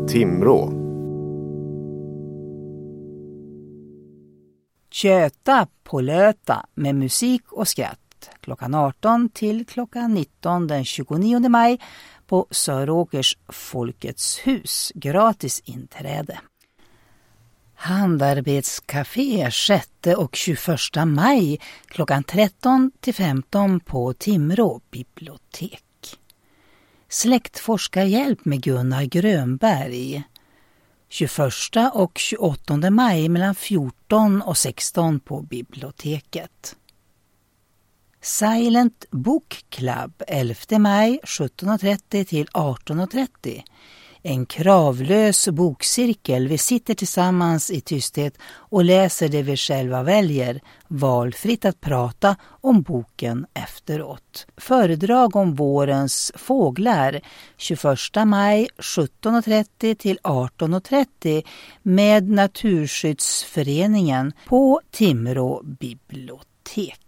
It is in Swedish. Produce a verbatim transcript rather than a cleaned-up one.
Timrå. Köta på Löta med musik och skratt klockan arton till klockan nitton den tjugonionde maj på Söråkers Folkets hus. Gratis inträde. Handarbetscafé sjätte och tjugoförsta maj klockan tretton till femton på Timrå bibliotek. Släktforskarhjälp med Gunnar Grönberg. tjugoförsta och tjugoåttonde maj mellan fjorton och sexton på biblioteket. Silent Book Club elfte maj sjutton och trettio till arton och trettio. En kravlös bokcirkel. Vi sitter tillsammans i tysthet och läser det vi själva väljer. Valfritt att prata om boken efteråt. Föredrag om vårens fåglar. tjugoförsta maj sjutton och trettio till arton och trettio med Naturskyddsföreningen på Timrå bibliotek.